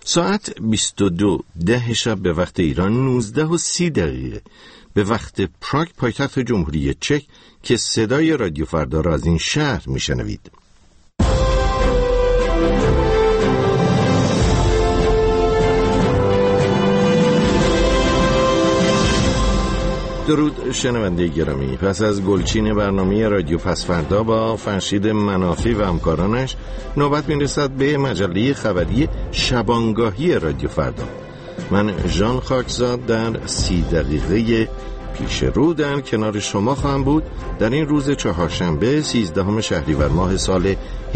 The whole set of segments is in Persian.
ساعت 22:10 شب به وقت ایران، 19:30 به وقت پراگ پایتخت جمهوری چک که صدای رادیو فردا را از این شهر میشنوید. درود شنونده گرامی. پس از گلچین برنامه رادیو پس فردا با فرشید منافی و همکارانش، نوبت میرسد به مجله خبری شبانگاهی رادیو فردا. من ژان خاکزاد در 30 دقیقه پیش رو در کنار شما خواهم بود در این روز چهارشنبه 13 شهریور ماه سال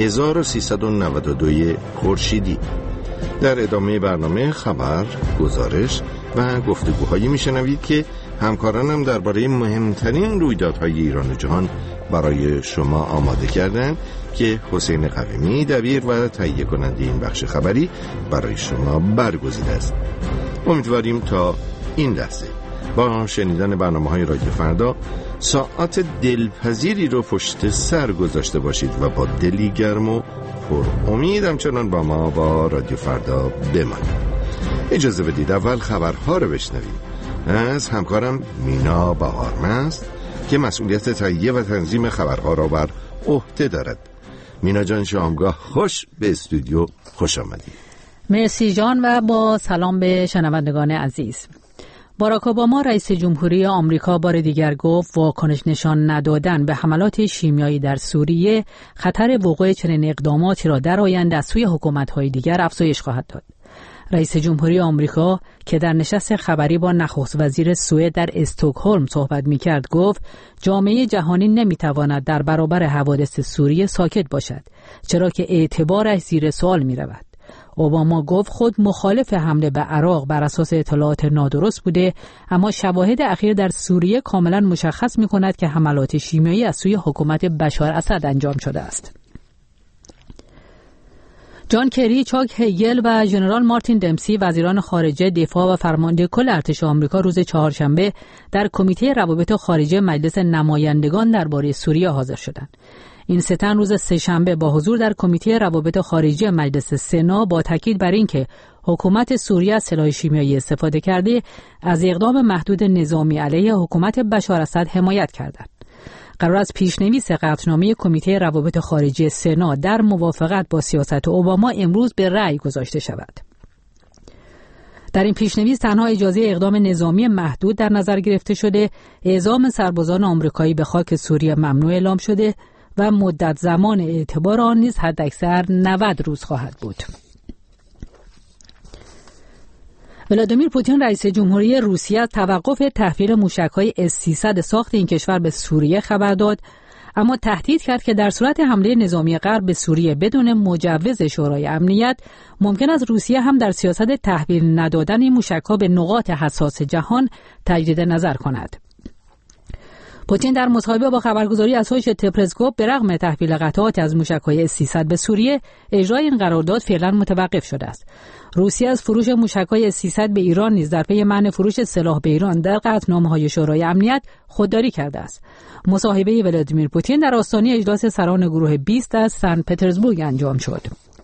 1392 خورشیدی. در ادامه برنامه خبر، گزارش و گفتگوهایی میشنوید که همکارانم درباره مهمترین رویدادهای ایران و جهان برای شما آماده کردند که حسین قویمی دبیر و تهیه کننده این بخش خبری برای شما برگزیده است. امیدواریم تا این لحظه با شنیدن برنامه‌های رادیو فردا ساعات دلپذیری رو پشت سر گذاشته باشید و با دلی گرم و پر امید همچنان با ما با رادیو فردا بمانید. اجازه بدید اول خبرها رو بشنویم از همکارم مینا بهارمست که مسئولیت تهیه و تنظیم خبرها را بر عهده دارد. مینا جان، شامگاه خوش به استودیو خوش آمدید. مرسی جان و با سلام به شنوندگان عزیز. باراک اوباما رئیس جمهوری آمریکا بار دیگر گفت واکنش نشان ندادن به حملات شیمیایی در سوریه خطر وقوع چنین اقداماتی را در آینده از سوی حکومت‌های دیگر افزایش خواهد داد. رئیس جمهوری آمریکا که در نشست خبری با نخست وزیر سوئد در استکهلم صحبت می‌کرد گفت جامعه جهانی نمی‌تواند در برابر حوادث سوریه ساکت باشد، چرا که اعتبارش زیر سوال می‌رود. اوباما گفت خود مخالف حمله به عراق بر اساس اطلاعات نادرست بوده، اما شواهد اخیر در سوریه کاملا مشخص می‌کند که حملات شیمیایی از سوی حکومت بشار اسد انجام شده است. جان کری، چاک هیگل و ژنرال مارتین دمسی وزیران خارجه، دفاع و فرمانده کل ارتش آمریکا روز چهارشنبه در کمیته روابط خارجه مجلس نمایندگان درباره سوریه حاضر شدند. این سه تن روز سه‌شنبه با حضور در کمیته روابط خارجه مجلس سنا با تاکید بر اینکه حکومت سوریه از سلاح شیمیایی استفاده کرده از اقدام محدود نظامی علیه حکومت بشار اسد حمایت کردند. قرار است پیشنویس قطعنامه کمیته روابط خارجه سنا در موافقت با سیاست اوباما امروز به رأی گذاشته شود. در این پیشنویس تنها اجازه اقدام نظامی محدود در نظر گرفته شده، اعزام سربازان آمریکایی به خاک سوریه ممنوع اعلام شده و مدت زمان اعتبار آن نیز حداکثر 90 روز خواهد بود. ولادیمیر پوتین رئیس جمهوری روسیه از توقف تحویل موشک‌های اس-300 ساخت این کشور به سوریه خبر داد، اما تهدید کرد که در صورت حمله نظامی غرب به سوریه بدون مجوز شورای امنیت ممکن است روسیه هم در سیاست تحویل ندادن این موشک‌ها به نقاط حساس جهان تجدید نظر کند. پوتین در مصاحبه با خبرگزاری اسوشییتد پرس گفت برغم تحویل قطعات از موشک‌های اس-300 به سوریه، اجرای این قرارداد فعلا متوقف شده است. روسیه از فروش موشک‌های اس-300 به ایران نیز در پی منع فروش سلاح به ایران در قطعنامه‌های شورای امنیت خودداری کرده است. مصاحبه ولادیمیر پوتین در آستانه اجلاس سران گروه 20 از سن پترزبورگ انجام شد.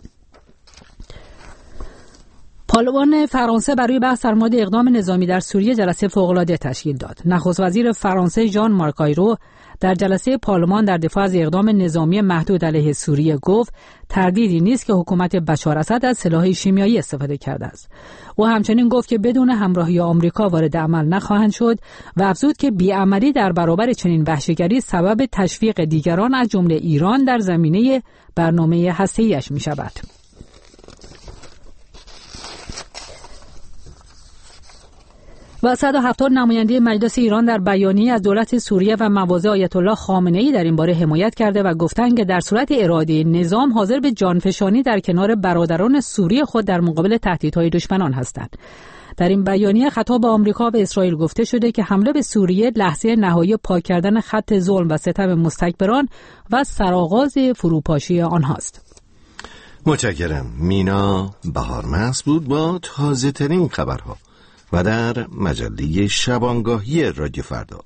پارلمان فرانسه برای بحث در مورد اقدام نظامی در سوریه جلسه فوق‌العاده تشکیل داد. نخست وزیر فرانسه ژان مارک آیرو در جلسه پارلمان در دفاع از اقدام نظامی محدود علیه سوریه گفت تردیدی نیست که حکومت بشار اسد از سلاح شیمیایی استفاده کرده است. او همچنین گفت که بدون همراهی آمریکا وارد عمل نخواهند شد و افزود که بی‌عملی در برابر چنین وحشیگری سبب تشویق دیگران از جمله ایران در زمینه برنامه هسته‌ای‌اش می‌شود. و 170 نماینده مجلس ایران در بیانیه از دولت سوریه و مواضع آیت الله خامنه‌ای در این باره حمایت کرده و گفتند که در صورت اراده نظام حاضر به جانفشانی در کنار برادران سوری خود در مقابل تهدیدهای دشمنان هستند. در این بیانیه خطاب به آمریکا و اسرائیل گفته شده که حمله به سوریه لحظه نهایی پاک کردن خط ظلم و ستم مستکبران و سرآغاز فروپاشی آنهاست. متشکرم. مینا بهارمست بود با تازه ترین خبرها و در مجله شبانگاهی رادیو فردا.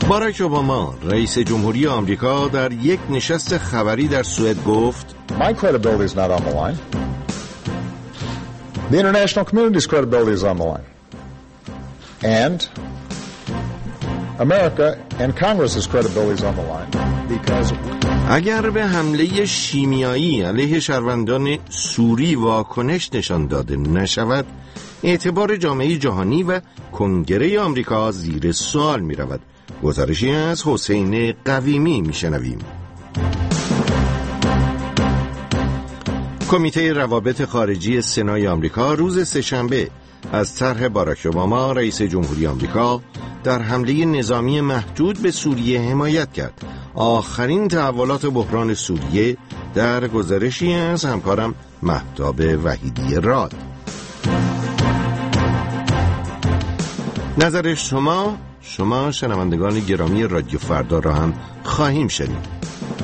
باراک اوباما رئیس جمهوری آمریکا در یک نشست خبری در سوئد گفت My credibility is not on the line. The international community's credibility is on the line. And America and Congress's credibility is on the line because اگر به حمله شیمیایی علیه شهروندان سوری واکنش نشان داده نشود، اعتبار جامعه جهانی و کنگره آمریکا زیر سوال می رود. گزارشی از حسین قویمی می شنویم. کمیته روابط خارجی سنای آمریکا روز سه‌شنبه از طرح باراک اوباما رئیس جمهوری آمریکا در حمله نظامی محدود به سوریه حمایت کرد. آخرین تحولات بحران سوریه در گزارشی از همکارم مهتاب وحیدی راد. نظر شما شنوندگان گرامی رادیو فردا را هم خواهیم شنید.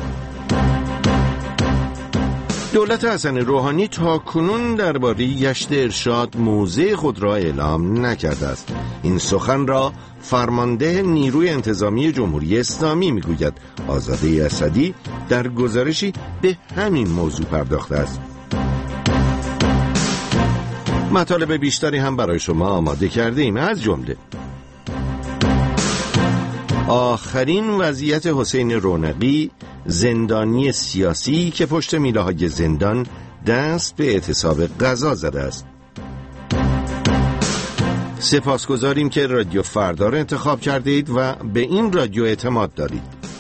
دولت حسن روحانی تاکنون درباره گشت ارشاد موضع خود را اعلام نکرده است. این سخن را فرمانده نیروی انتظامی جمهوری اسلامی میگوید. آزاده اسدی در گزارشی به همین موضوع پرداخته است. مطالب بیشتری هم برای شما آماده کرده ایم، از جمله آخرین وضعیت حسین رونقی، زندانی سیاسی که پشت میله‌های زندان دست به اعتصاب غذا زده است. سپاسگزاریم که رادیو فردا را انتخاب کرده اید و به این رادیو اعتماد دارید.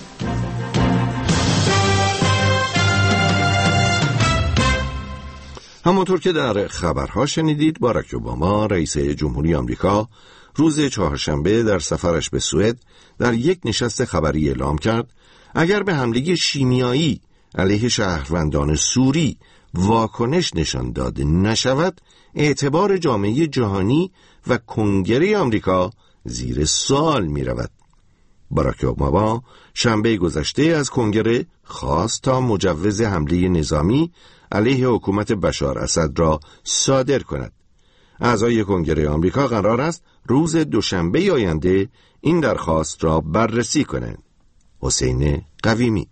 همونطور که در خبرها شنیدید، باراک اوباما رئیس جمهوری آمریکا روز چهارشنبه در سفرش به سوئد در یک نشست خبری اعلام کرد اگر به حمله شیمیایی علیه شهروندان سوری واکنش نشان داده نشود، اعتبار جامعه جهانی و کنگره آمریکا زیر سوال می رود. باراک اوباما شنبه گذشته از کنگره خواست تا مجوز حمله نظامی علیه حکومت بشار اسد را صادر کند. اعضای کنگره آمریکا قرار است روز دوشنبه آینده این درخواست را بررسی کنند. حسین قویمی.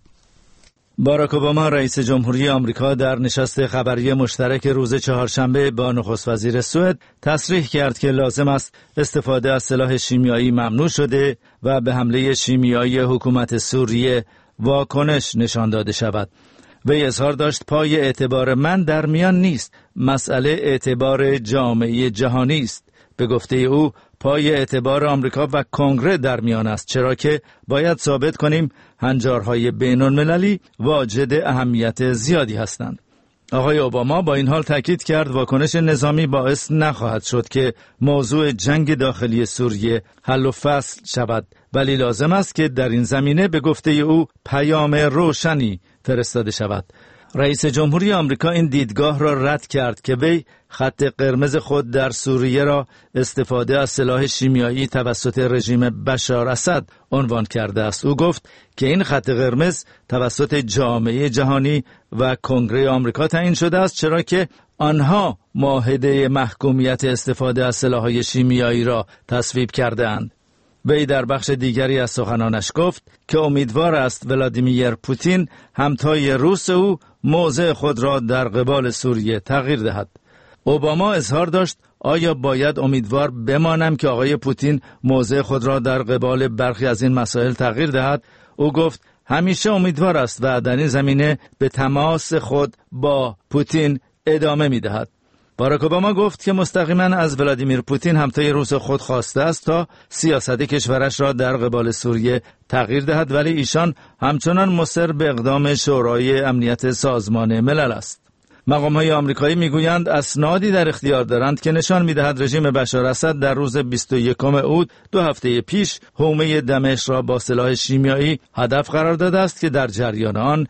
باراک اوباما رئیس جمهوری آمریکا در نشست خبری مشترک روز چهارشنبه با نخست وزیر سوئد تصریح کرد که لازم است استفاده از سلاح شیمیایی ممنوع شده و به حمله شیمیایی حکومت سوریه واکنش نشان داده شود. وی اظهار داشت پای اعتبار من در میان نیست، مسئله اعتبار جامعه جهانی است. به گفته او پای اعتبار آمریکا و کنگره در میان است، چرا که باید ثابت کنیم هنجارهای بین‌المللی واجد اهمیت زیادی هستند. آقای اوباما با این حال تاکید کرد واکنش نظامی باعث نخواهد شد که موضوع جنگ داخلی سوریه حل و فصل شود، ولی لازم است که در این زمینه به گفته او پیام روشنی فرستاده شود. رئیس جمهوری آمریکا این دیدگاه را رد کرد که وی خط قرمز خود در سوریه را استفاده از سلاح شیمیایی توسط رژیم بشار اسد عنوان کرده است. او گفت که این خط قرمز توسط جامعه جهانی و کنگره آمریکا تعیین شده است، چرا که آنها معاهده محکومیت استفاده از سلاح‌های شیمیایی را تصویب کرده‌اند. وی در بخش دیگری از سخنانش گفت که امیدوار است ولادیمیر پوتین همتای روس او موضع خود را در قبال سوریه تغییر دهد. اوباما اظهار داشت آیا باید امیدوار بمانم که آقای پوتین موضع خود را در قبال برخی از این مسائل تغییر دهد؟ او گفت همیشه امیدوار است و در این زمینه به تماس خود با پوتین ادامه می دهد. باراک اوباما گفت که مستقیما از ولادیمیر پوتین همتای روس خود خواسته است تا سیاست کشورش را در قبال سوریه تغییر دهد، ولی ایشان همچنان مصر به اقدام شورای امنیت سازمان ملل است. مقام‌های آمریکایی میگویند اسنادی در اختیار دارند که نشان می‌دهد رژیم بشار اسد در روز 21 اوت 2 هفته پیش حومه دمشق را با سلاح شیمیایی هدف قرار داده است که در جریان آن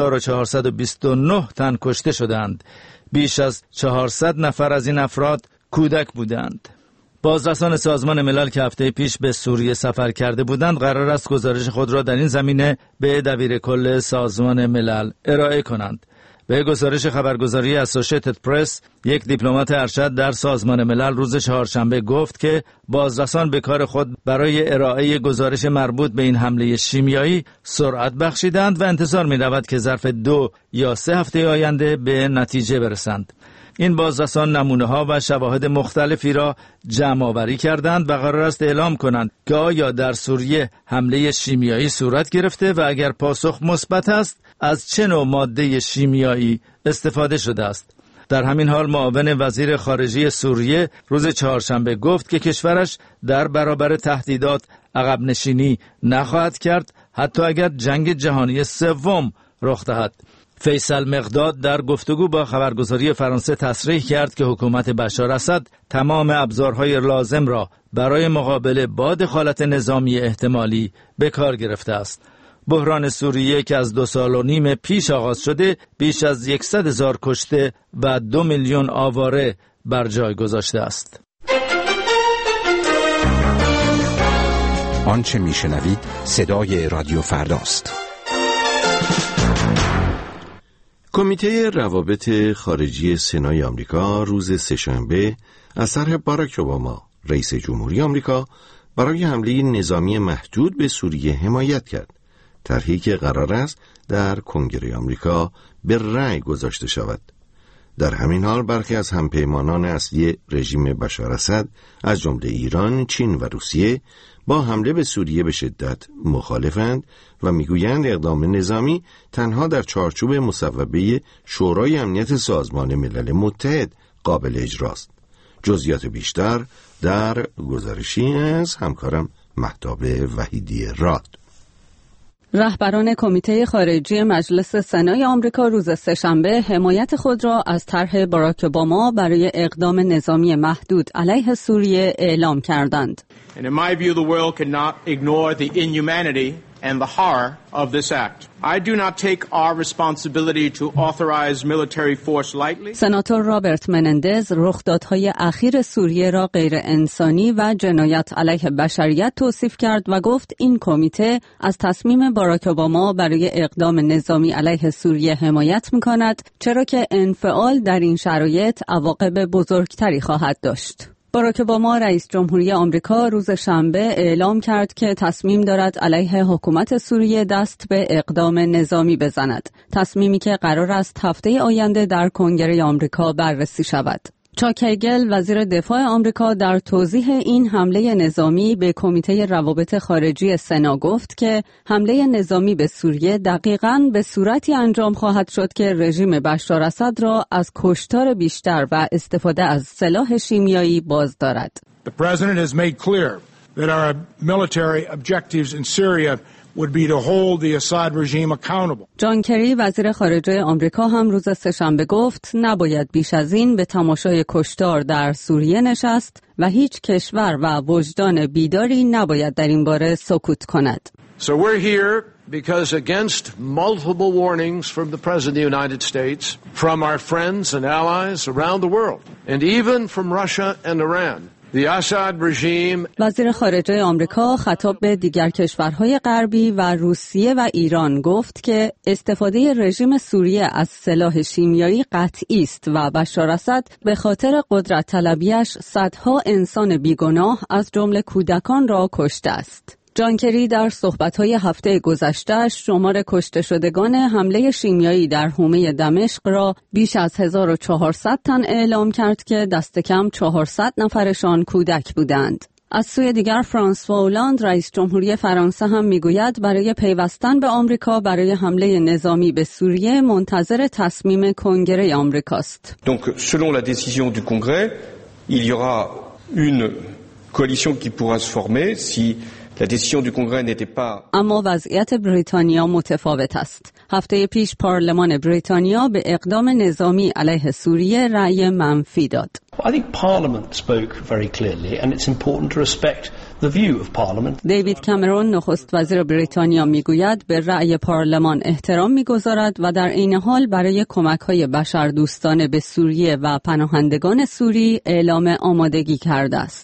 1429 تن کشته شدند. بیش از 400 نفر از این افراد کودک بودند. بازرسان سازمان ملل که هفته پیش به سوریه سفر کرده بودند قرار است گزارش خود را در این زمینه به دبیر کل سازمان ملل ارائه کنند. به گزارش خبرگزاری اسوسییتد پرس، یک دیپلمات ارشد در سازمان ملل روز چهارشنبه گفت که بازرسان به کار خود برای ارائه گزارش مربوط به این حمله شیمیایی سرعت بخشیدند و انتظار می‌رود که ظرف 2 یا 3 هفته آینده به نتیجه برسند. این بازرسان نمونه‌ها و شواهد مختلفی را جمع‌آوری کردند و قرار است اعلام کنند که آیا در سوریه حمله شیمیایی صورت گرفته و اگر پاسخ مثبت است از چه نوع ماده شیمیایی استفاده شده است. در همین حال معاون وزیر خارجه سوریه روز چهارشنبه گفت که کشورش در برابر تهدیدات عقب نشینی نخواهد کرد حتی اگر جنگ جهانی سوم رخ دهد. فیصل مقداد در گفتگو با خبرگزاری فرانسه تصریح کرد که حکومت بشار اسد تمام ابزارهای لازم را برای مقابله با دخالت نظامی احتمالی به کار گرفته است. بحران سوریه که از 2.5 سال پیش آغاز شده بیش از 100,000 کشته و 2 میلیون آواره بر جای گذاشته است. آنچه میشنوید صدای رادیو فرداست. کمیته روابط خارجی سنای آمریکا روز سه‌شنبه از طرح باراک اوباما رئیس جمهوری آمریکا برای حمله نظامی محدود به سوریه حمایت کرد. طرحی که قرار است در کنگره آمریکا به رأی گذاشته شود. در همین حال برخی از همپیمانان اصلی رژیم بشار اسد از جمله ایران، چین و روسیه با حمله به سوریه به شدت مخالفند و میگویند اقدام نظامی تنها در چارچوب مصوبه شورای امنیت سازمان ملل متحد قابل اجراست. جزئیات بیشتر در گزارشی از همکارم مهتاب وحیدی راد. رهبران کمیته خارجی مجلس سنای آمریکا روز سه‌شنبه حمایت خود را از طرح باراک اوباما برای اقدام نظامی محدود علیه سوریه اعلام کردند. And in my view, the world cannot ignore the inhumanity and the horror of this act. I do not take our responsibility to authorize military force lightly. سناتور رابرت منندز رخدادهای اخیر سوریه را غیر انسانی و جنایت علیه بشریت توصیف کرد و گفت این کمیته از تصمیم باراک اوباما برای اقدام نظامی علیه سوریه حمایت می‌کند، چرا که انفعال در این شرایط عواقب بزرگتری خواهد داشت. باراک اوباما رئیس جمهوری آمریکا روز شنبه اعلام کرد که تصمیم دارد علیه حکومت سوریه دست به اقدام نظامی بزند. تصمیمی که قرار است هفته آینده در کنگره آمریکا بررسی شود. چاک هگل وزیر دفاع آمریکا در توضیح این حمله نظامی به کمیته روابط خارجی سنا گفت که حمله نظامی به سوریه دقیقاً به صورتی انجام خواهد شد که رژیم بشار اسد را از کشتار بیشتر و استفاده از سلاح شیمیایی باز دارد. The president has made clear that our military objectives in Syria would be to hold the Assad regime accountable. جان کری وزیر خارجه آمریکا هم روز سه‌شنبه گفت نباید بیش از این به تماشای کشتار در سوریه نشست و هیچ کشور و وجدان بیداری نباید در این باره سکوت کند. So we're here because against multiple warnings from the President of the United States, from our friends and allies around the world, and even from Russia and Iran. وزیر خارجه آمریکا خطاب به دیگر کشورهای غربی و روسیه و ایران گفت که استفاده رژیم سوریه از سلاح شیمیایی قطعی است و بشار اسد به خاطر قدرت طلبیش صدها انسان بیگناه از جمله کودکان را کشته است. جان کری در صحبت‌های هفته گذشته شمار کشته شدگان حمله شیمیایی در حومه دمشق را بیش از 1400 تن اعلام کرد که دست کم 400 نفرشان کودک بودند. از سوی دیگر فرانسوا اولاند رئیس جمهوری فرانسه هم میگوید برای پیوستن به آمریکا برای حمله نظامی به سوریه منتظر تصمیم کنگره آمریکاست. Donc selon la décision du Congrès, il y aura une coalition qui pourra se former si اما وضعیت بریتانیا متفاوت است. هفته پیش پارلمان بریتانیا به اقدام نظامی علیه سوریه رأی منفی داد. I think Parliament spoke very clearly and it's important to respect the view of Parliament. دیوید کامرون نخست وزیر بریتانیا میگوید به رأی پارلمان احترام میگذارد و در عین حال برای کمک‌های بشردوستانه به سوریه و پناهندگان سوری اعلام آمادگی کرده است.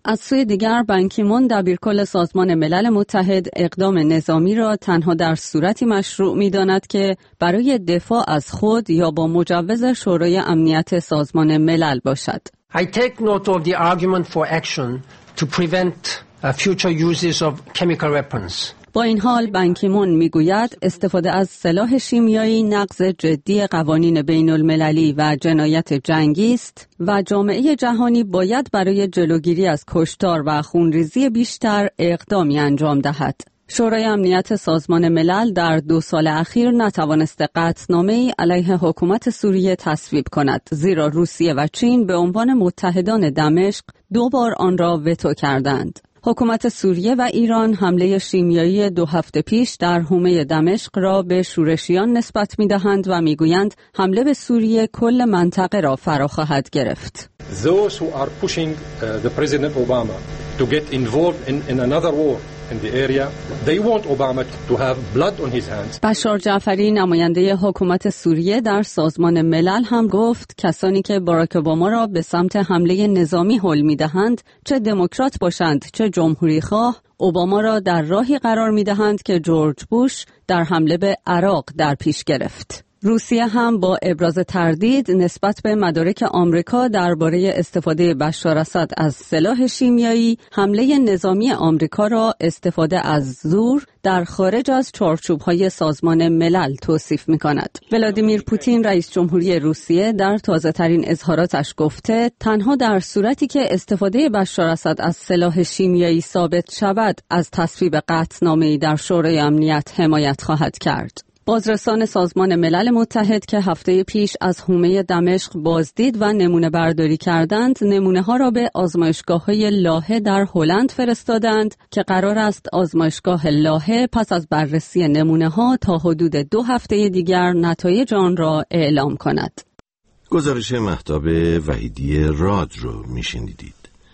از سوی دیگر بان کی مون دبیرکل سازمان ملل متحد اقدام نظامی را تنها در صورتی مشروع می‌داند که برای دفاع از خود یا با مجوز شورای امنیت سازمان ملل باشد. I take note of the argument for action to prevent future uses of chemical weapons. با این حال بان کی مون میگوید استفاده از سلاح شیمیایی نقض جدی قوانین بین المللی و جنایت جنگی است و جامعه جهانی باید برای جلوگیری از کشتار و خونریزی بیشتر اقدامی انجام دهد. شورای امنیت سازمان ملل در 2 سال اخیر نتوانسته قطعنامه‌ای علیه حکومت سوریه تصویب کند، زیرا روسیه و چین به عنوان متحدان دمشق 2 بار آن را وتو کردند. حکومت سوریه و ایران حمله شیمیایی 2 هفته پیش در حومه دمشق را به شورشیان نسبت می‌دهند و می‌گویند حمله به سوریه کل منطقه را فرا خواهد گرفت. Those who are pushing the President Obama to get involved in another war in the area, they want Obama to have blood on his hands. بشار جعفری نماینده حکومت سوریه در سازمان ملل هم گفت کسانی که باراک اوباما را به سمت حمله نظامی هل می‌دهند، چه دموکرات باشند چه جمهوری خواه، اوباما را در راهی قرار می‌دهند که جورج بوش در حمله به عراق در پیش گرفت. روسیه هم با ابراز تردید نسبت به مدارک آمریکا درباره استفاده بشار اسد از سلاح شیمیایی، حمله نظامی آمریکا را استفاده از زور در خارج از چارچوب‌های سازمان ملل توصیف می‌کند. ولادیمیر پوتین رئیس جمهوری روسیه در تازه‌ترین اظهاراتش گفته تنها در صورتی که استفاده بشار اسد از سلاح شیمیایی ثابت شود از تصویب قطعنامه‌ای در شورای امنیت حمایت خواهد کرد. بازرسان سازمان ملل متحد که هفته پیش از حومه دمشق بازدید و نمونه برداری کردند، نمونه ها را به آزمایشگاه‌های لاهه در هلند فرستادند که قرار است آزمایشگاه لاهه پس از بررسی نمونه ها تا حدود 2 هفته دیگر نتایج آن را اعلام کند. گزارش مهتاب وحیدی راد رو میشنیدید.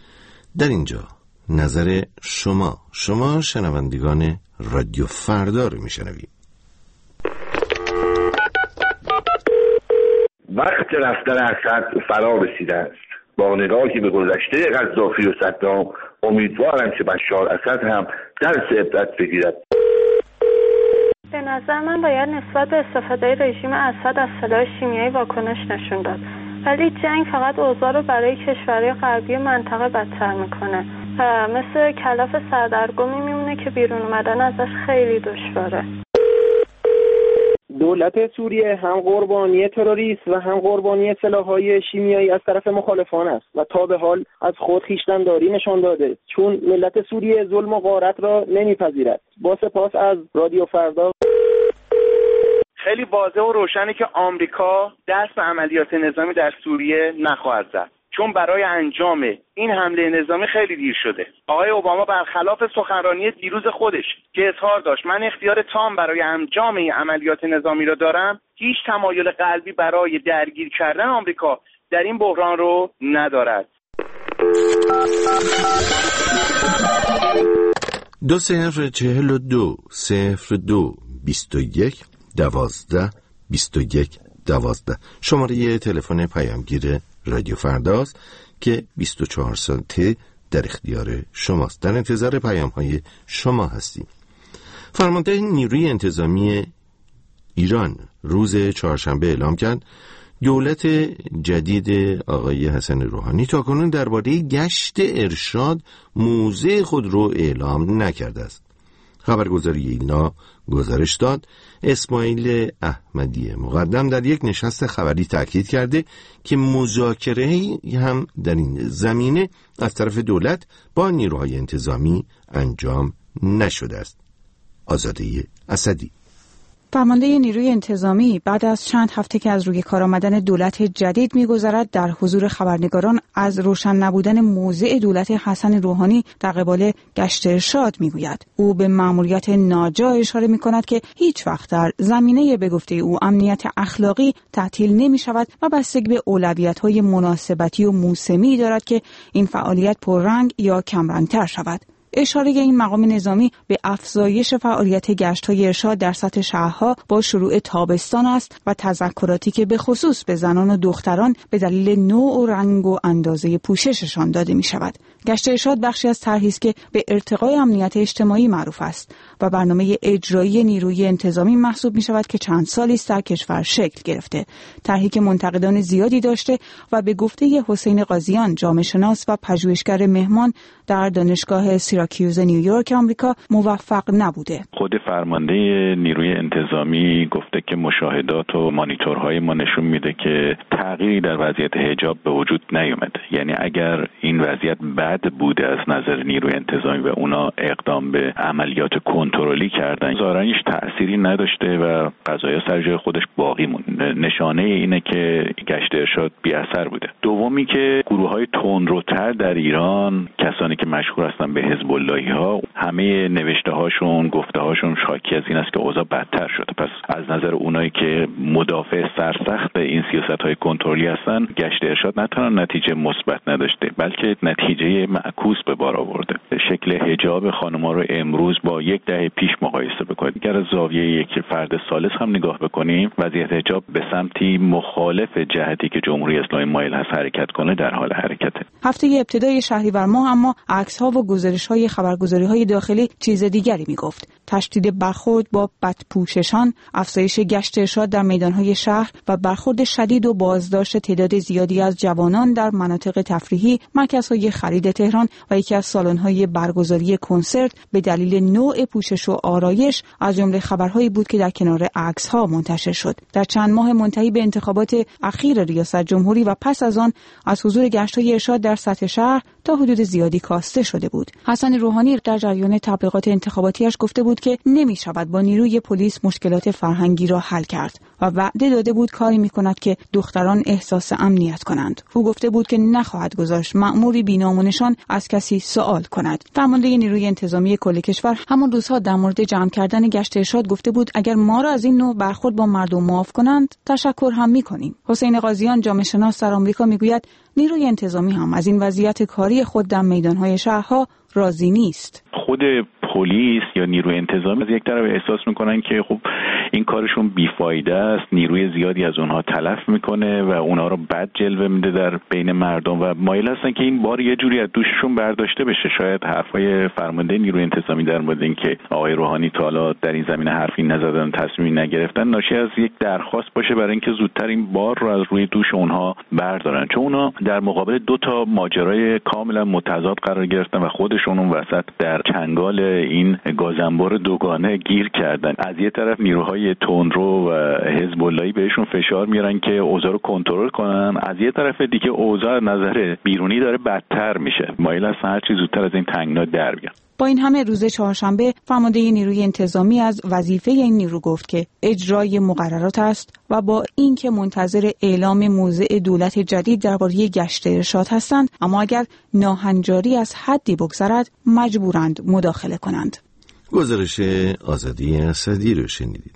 در اینجا نظر شما شنوندگان رادیو فردا رو میشنوید. وقت رفتن اسد فرا رسیده است. با نگاهی به گذشته قذافی و صدام امیدوارم که بشار اسد هم درس عبرت بگیرد. به نظر من باید نسبت به استفاده رژیم اسد از سلاح شیمیایی واکنش نشون داد، ولی جنگ فقط اوضاع رو برای کشورهای غربی منطقه بدتر میکنه و مثل کلاف سردرگمی میمونه که بیرون اومدن ازش خیلی دشواره. دولت سوریه هم قربانی تروریست و هم قربانی سلاح‌های شیمیایی از طرف مخالفان است و تا به حال از خود خویشتن‌داری نشان داده، چون ملت سوریه ظلم و غارت را نمیپذیرد. با سپاس از رادیو فردا. خیلی واضح و روشنه که آمریکا دست به عملیات نظامی در سوریه نخواهد زد، چون برای انجام این حمله نظامی خیلی دیر شده. آقای اوباما برخلاف سخنرانی دیروز خودش که اظهار داشت من اختیار تام برای انجام این عملیات نظامی را دارم، هیچ تمایل قلبی برای درگیر کردن آمریکا در این بحران رو ندارد. 2002-02-21-12 شماره تلفن پیامگیر رادیو فرداست که 24 ساعته در اختیار شماست. در انتظار پیام‌های شما هستیم. فرمانده نیروی انتظامی ایران روز چهارشنبه اعلام کرد دولت جدید آقای حسن روحانی تاکنون درباره گشت ارشاد موضع خود رو اعلام نکرده است. خبرگزاری ایلنا گزارش داد اسماعیل احمدی مقدم در یک نشست خبری تاکید کرده که مذاکره‌ای هم در این زمینه از طرف دولت با نیروهای انتظامی انجام نشده است. آزاده اسدی فرمانده نیروی انتظامی بعد از چند هفته که از روی کار آمدن دولت جدید می‌گذرد در حضور خبرنگاران از روشن نبودن موضع دولت حسن روحانی در قبال گشت ارشاد می‌گوید. او به مأموریت ناجا اشاره می‌کند که هیچ وقت در زمینه به گفته او امنیت اخلاقی تعطیل نمی‌شود و بستگی به اولویت‌های مناسبتی و موسمی دارد که این فعالیت پررنگ یا کمرنگ‌تر شود. اشاره این مقام نظامی به افزایش فعالیت گشت‌های ارشاد در سطح شهرها با شروع تابستان است و تذکراتی که به خصوص به زنان و دختران به دلیل نوع و رنگ و اندازه پوشششان داده می‌شود. گشت ارشاد بخشی از طرحی است که به ارتقای امنیت اجتماعی معروف است و برنامه اجرایی نیروی انتظامی محسوب می شود که چند سالی است در کشور شکل گرفته. طرحی که منتقدان زیادی داشته و به گفته حسین قاضیان، جامعه شناس و پژوهشگر مهمان در دانشگاه سیراکیوز نیویورک آمریکا، موفق نبوده. خود فرمانده نیروی انتظامی گفته که مشاهدات و مانیتورهای ما نشون میده که تغییری در وضعیت حجاب به وجود نیومده. یعنی اگر این وضعیت بد بوده از نظر نیروی انتظامی و اونا اقدام به عملیات کنترلی کردن، ظاهراً هیچ تأثیری نداشته و قضایا سر جای خودش باقی مونده. نشانه اینه که گشت ارشاد بی اثر بوده. دومی که گروه‌های تندروتر در ایران، کسانی که مشهور هستن به حزب اللهی ها، همه نوشته هاشون، گفته هاشون حاکی از این است که اوضاع بدتر شده. پس از نظر اونایی که مدافع سرسخت این سیاست‌های کنترلی هستن، گشت ارشاد نه تنها نتیجه مثبت نداشته بلکه نتیجه معکوس به بار آورده. شکل حجاب خانم‌ها رو امروز با یک دهه پیش مقایسه بکنید، اگر از زاویه یک فرد ثالث هم نگاه بکنیم، وضعیت حجاب به سمتی مخالف جهتی که جمهوری اسلامی مایل هست حرکت کنه در حال حرکته. هفته ابتدای شهریور ماه اما عکس‌ها و گزارش‌های خبرگزاری‌های داخلی چیز دیگری می‌گفت. تشدید برخورد با بدپوششان، افزایش گشت ارشاد در میدان‌های شهر و برخورد شدید و بازداشت تعداد زیادی از جوانان در مناطق تفریحی، مرکزهای خرید تهران و یکی از سالن‌های برگزاری کنسرت به دلیل نوع پوشش و آرایش از جمله خبرهایی بود که در کنار عکس‌ها منتشر شد. در چند ماه منتهی به انتخابات اخیر ریاست جمهوری و پس از آن از حضور گشت‌های ارشاد در سطح شهر تا حدود زیادی کاسته شده بود. حسن روحانی در جریان تبلیغات انتخاباتیش گفته بود که نمی‌شود با نیروی پلیس مشکلات فرهنگی را حل کرد و وعده داده بود کاری می‌کند که دختران احساس امنیت کنند. او گفته بود که نخواهد گذاشت مأموری بی‌نام و نشان از کسی سوال کند. فرمانده نیروی انتظامی کل کشور همان روزها در مورد جمع کردن گشت ارشاد گفته بود اگر ما را از این نوع برخورد با مردم معاف کنند تشکر هم می‌کنیم. حسین قاضیان، جامعه شناس در آمریکا، میگوید نیروی انتظامی هم از این وضعیت کاری خود در میدان‌های شهرها راضی نیست. خود پلیس یا نیروی انتظامی از یک طرف احساس میکنن که خب این کارشون بیفایده است، نیروی زیادی از اونها تلف میکنه و اونها رو بد جلوه میده در بین مردم و مایل هستن که این بار یه جوری از دوششون برداشته بشه. شاید حرفای فرمانده نیروی انتظامی در مورد اینکه آقای روحانی تا حالا در این زمینه حرفی نزدن، تصمیمی نگرفتن، ناشی از یک درخواست باشه برای اینکه زودتر این بار رو از روی دوش اونها بردارن، چون اونها در مقابل دو تا ماجرای کاملا متضاد قرار گرفتن و خودشون اون وسط در چنگال این گازنبار دوگانه گیر کردن. از یه طرف نیروهای تندرو و حزب اللهی بهشون فشار میارن که اوضاع رو کنترل کنن، از یه طرف دیگه اوضاع نظر بیرونی داره بدتر میشه. مایل هستن هر چی زودتر از این تنگنا در بیان. با این همه روز چهارشنبه فرمانده نیروی انتظامی از وظیفه این نیرو گفت که اجرای مقررات است و با اینکه منتظر اعلام موضع دولت جدید درباره گشت ارشاد هستند، اما اگر ناهنجاری از حدی بگذرد مجبورند مداخله کنند. گزارش آزادی اسدی رو شنیدید.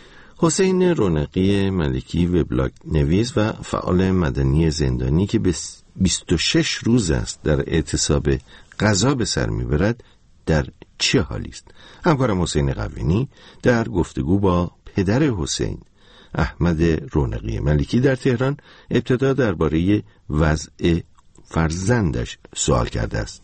حسین رونقی ملکی وبلاگ نویس و فعال مدنی زندانی که به 26 روز است در اعتصاب قضا به سر میبرد در چه حالی است؟ همکارم حسین قوینی در گفتگو با پدر حسین، احمد رونقی ملکی در تهران، ابتدا درباره وضع فرزندش سوال کرده است.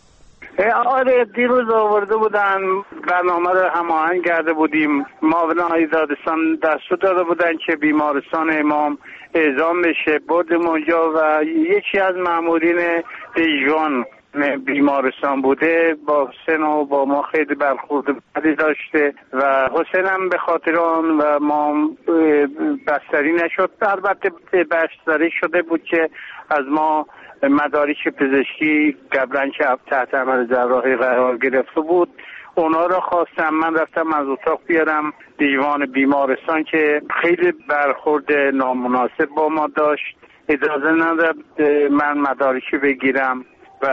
آره، دیروز آورده بودن، برنامه رو هماهنگ کرده بودیم، معاونای دادستان دستور داده بودن که بیمارستان امام اعزام بشه. بردیم اونجا و یکی از مامورین دیجوان بیمارستان بوده، با حسین و با ما خیلی برخورد بدی داشته و حسین هم به خاطر آن و ما بستری نشد. البته بستری شده بود که از ما مدارک پزشکی قبلا که تحت عمل جراحی قرار گرفته بود اونا را خواستم. من رفتم از اتاق بیارم دیوان بیمارستان که خیلی برخورد نامناسب با ما داشت، اجازه نداد من مدارکی بگیرم و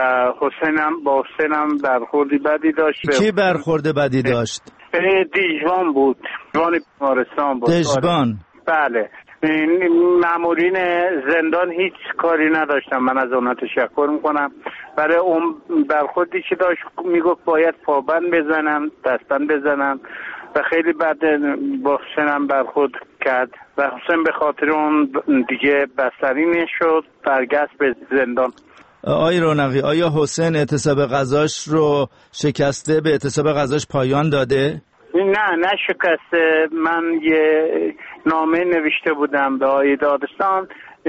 حسینم برخوردی بدی داشت. کی برخورد بدی داشت؟ دیجوان بود، دیوان بیمارستان بود. دیجوان؟ بله. مامورین زندان هیچ کاری نداشتم، من از اونها تشکر میکنم. برای اون برخوردی که داشت میگفت باید پابند بزنم، دستبند بزنم و خیلی بعد با حسینم برخورد کرد و حسین به خاطر اون دیگه بستری نشد، برگشت به زندان. آقای رونقی، آیا حسین اعتصاب غذاش رو شکسته، به اعتصاب غذاش پایان داده؟ نه شکسته. من یه نامه نوشته بودم به آقای دادستان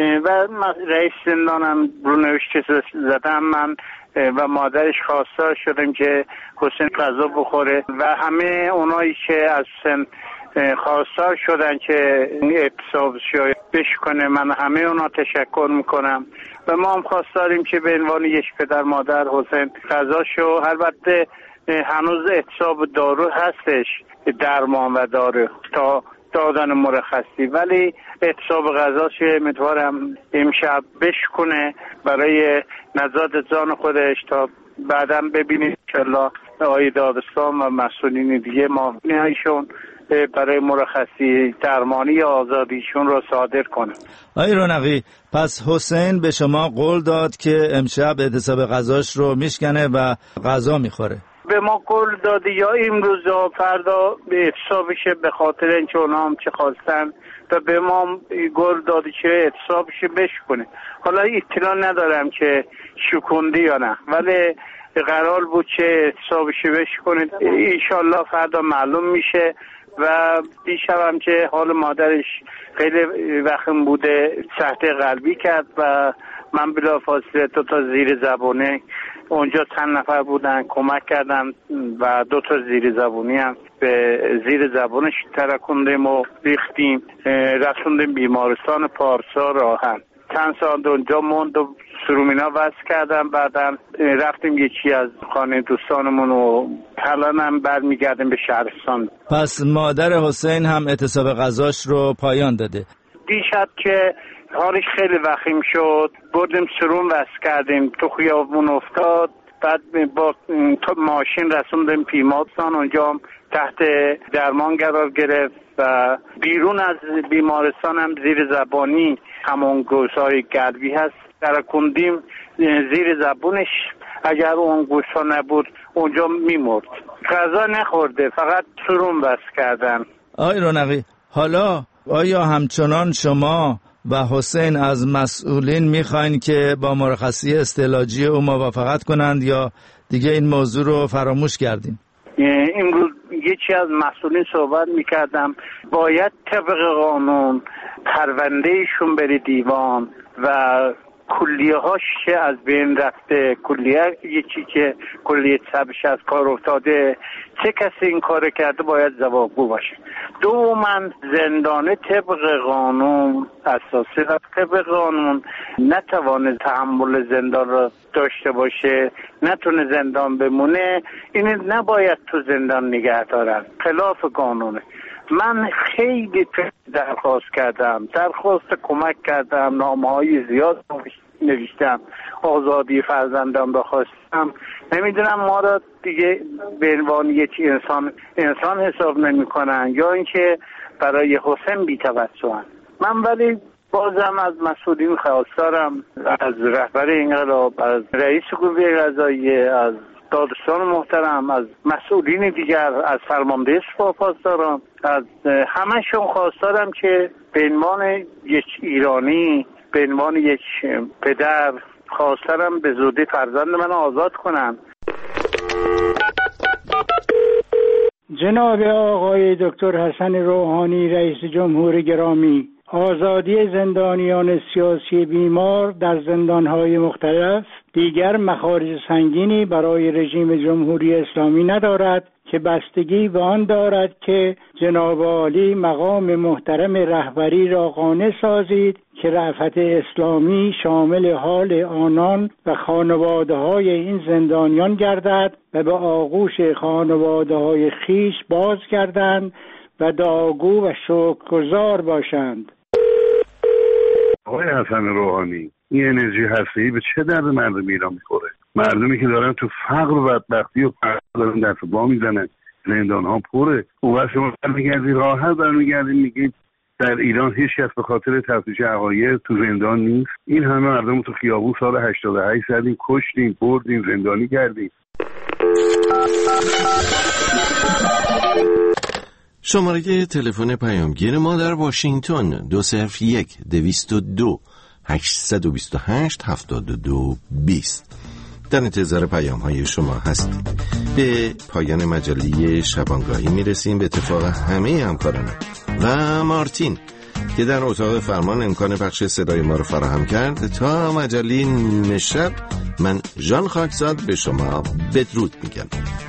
و رئیس زندانم رو نوشته زدم من و مادرش خواستار شدیم که حسین غذا بخوره و همه اونایی که از سن خواستار شدن که اعتصابش بشکنه من همه اونا تشکر میکنم و ما هم خواستاریم که به عنوان یک پدر مادر حسین غذاشو، البته هنوز اعتصاب دارو هستش، درمان و دارو تا دادن مرخصی، ولی اعتصاب غذاش امیدوارم امشب بشکنه برای نجات جان خودش تا بعداً ببینید انشالله آقای دادستان و مسئولین دیگه معاونینشون برای مرخصی درمانی یا آزادیشون رو صادر کنه. آقای رونقی، پس حسین به شما قول داد که امشب اعتصاب غذاش رو میشکنه و غذا میخوره؟ به ما قول داده یا امروز یا فردا به اعتصابشه، به خاطر اینکه اونا هم چه خواستن و به ما قول داده که اعتصابشه بشکنه. حالا اطلاع ندارم که شکنده یا نه، ولی قرار بود که اعتصابشه بشکنه. انشالله فردا معلوم میشه. و دیشب هم که حال مادرش خیلی وخم بوده، سکته قلبی کرد و من بلافاصله تا زیر زبانه اونجا چند نفر بودن کمک کردن و 2 زیر زبونی هم به زیر زبانش ترکوندیم و ریختیم، رسوندیم بیمارستان پارسا راهن. چند ساعت اونجا موند و سرومینا وصل کردم، بعدا رفتیم یکی از خانه دوستانمون و حالا هم برمیگردیم به شهرستان. پس مادر حسین هم اعتصاب غذاش رو پایان داده؟ دیشب که حالش خیلی وخیم شد بردیم سرون وصل کردیم، تو خیابون افتاد، بعد با ماشین رسوندیم پیماتسان، اونجا هم تحت درمان قرار گرفت و بیرون از بیمارستان هم زیر زبانی همون گوشهای قلبی هست ترکوندیم زیر زبونش، اگر اون گوشها نبود اونجا میمرد. غذا نخورده، فقط سرون وصل کردن. آقای رونقی، حالا آیا همچنان شما و حسین از مسئولین میخواین که با مرخصی استعلاجی او موافقت کنند یا دیگه این موضوع رو فراموش کردیم؟ امروز یکی از مسئولین صحبت میکردم، باید طبق قانون پروندهشون بری دیوان و کلیه هاش که از بین رفته، کلیه یکی که کلیه سبش از کار افتاده، چه کسی این کار کرده باید جوابگو باشه. دوما زندانه طبق قانون اساسی و طبق قانون نتوانه تحمل زندان را داشته باشه، نتونه زندان بمونه، این نباید تو زندان نگه دارن، خلاف قانونه. من خیلی درخواست کردم، درخواست کمک کردم، نامه‌های زیاد نوشتم، آزادی فرزندم را خواستم. نمیدونم ما را دیگه به عنوان یک انسان حساب نمی‌کنن یا اینکه برای حسین بی‌توجهن. من ولی بازم از مسئولین خواستارم، از رهبر انقلاب، از رئیس قوه قضاییه، از دادستان محترم، از مسئولین دیگر، از فرمانده سپاه پاسداران، از همه‌شون خواستارم که به عنوان یک ایرانی، به عنوان یک پدر خواستارم به زودی فرزند من آزاد کنن. جناب آقای دکتر حسن روحانی رئیس جمهور گرامی، آزادی زندانیان سیاسی بیمار در زندانهای مختلف دیگر مخارج سنگینی برای رژیم جمهوری اسلامی ندارد که بستگی به آن دارد که جناب عالی مقام محترم رهبری را قانع سازید که رأفت اسلامی شامل حال آنان و خانواده‌های این زندانیان گردد و به آغوش خانواده‌های خیش باز گردند و دعاگو و شکرگزار باشند. آقای حسن روحانی، این انرژی هسته‌ای به چه درد مردم ایران میخوره؟ مردمی که دارن تو فقر و بدبختی و دارن دست با میزنن، زندان ها پره. اون وقت شما برمیگردی راحت برمیگردی میگید در ایران هیچ کس به خاطر تفتیش عقاید تو زندان نیست. این همه مردم تو خیابون سال 88 زدیم، کشتیم، بردیم، زندانی کردیم. شماره تلفن پیامگیر ما در واشنگتن 201-202 828 72 20. در انتظار پیام های شما هستیم. به پایان مجله شبانگاهی میرسیم به اتفاق همه همکاران و مارتین که در اتاق فرمان امکان پخش صدای ما رو فراهم کرد. تا مجله نشب من ژان خاکزاد به شما بدرود میگم.